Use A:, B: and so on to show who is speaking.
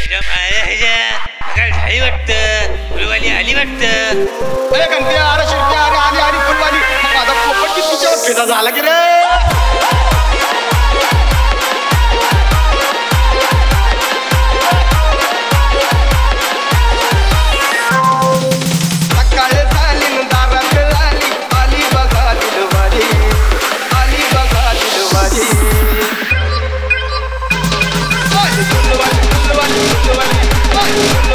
A: झाली वाटतं फुलवाली आली वाटतं.
B: अरे गणप्या अरे शिरप्या अरे आली आली फुलवाली. माझा पोपट किती तिच्यावर फिदा झाला की रे. सकाळी झाली न दारात आली आली बघा दिलवाली आली बघा दिलवाली. फुलवाली फुलवाली फुलवाली